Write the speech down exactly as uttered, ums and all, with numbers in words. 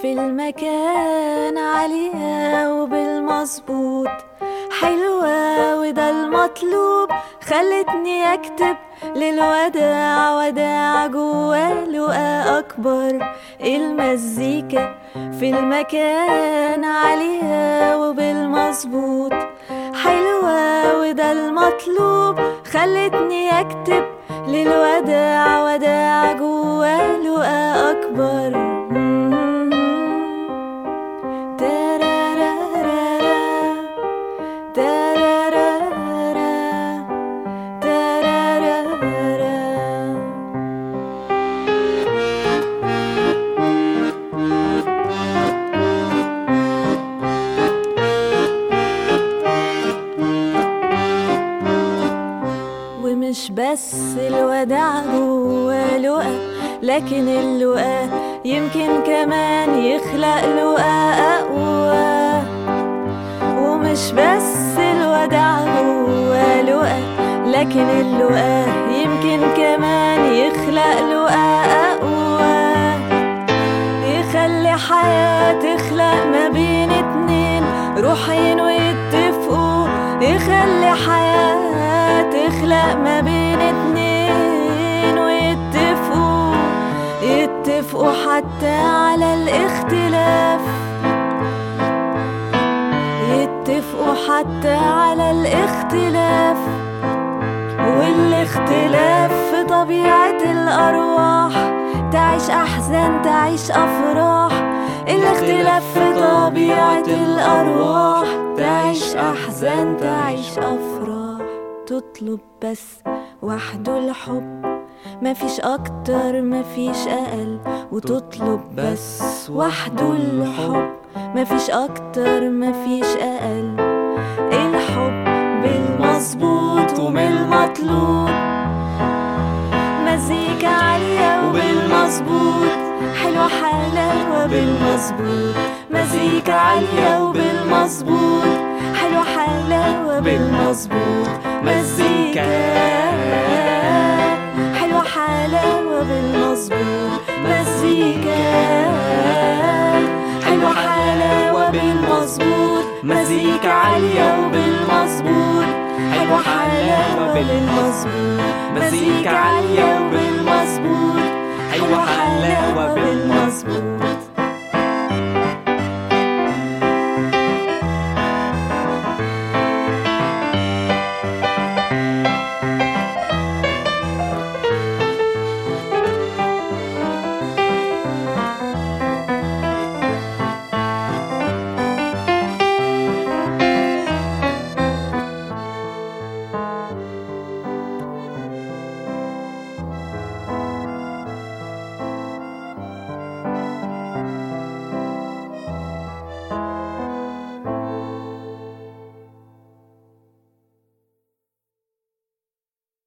في المكان عالية وبالمظبوط حلوة وده المطلوب. خلتني اكتب للوداع وداع جوا لقا اكبر. المزيكا في المكان عالية وبالمظبوط حلوة وده المطلوب. خلتني اكتب للوداع وداع جوا لقا اكبر. مش بس الوداع جوا لقا، لكن اللقا يمكن كمان يخلق لقا أقوى. ومش بس الوداع جوا لقا، لكن اللقا يمكن كمان يخلق لقا أقوى. يخلي حياة تخلق ما بين اتنين روحين ويتفقوا. يخلي حياة تخلق ما بين اتنين ويتفقوا. يتفقوا حتى على الاختلاف. يتفقوا حتى على الاختلاف. والاختلاف في طبيعة الأرواح. تعيش أحزان تعيش أفراح. الاختلاف في طبيعة الأرواح. تعيش أحزان تعيش أفراح. تطلب بس وحده الحب، مفيش أكتر مفيش أقل. وتطلب بس وحده الحب، مفيش أكتر مفيش أقل. الحب بالمظبوط وبالمطلوب. مزيكا عالية وبالمظبوط حلوة حلاوة بالمظبوط. مزيكا عالية وبالمظبوط حلوة حلاوة بالمظبوط. مزيكا حلوة حلاوة بالمظبوط. مزيكا حلوة حلاوة بالمظبوط. مزيكا عالية وبالمظبوط حلوة حلاوة بالمظبوط. مزيكا عالية وبالمظبوط حلوة حلاوة بالمظبوط.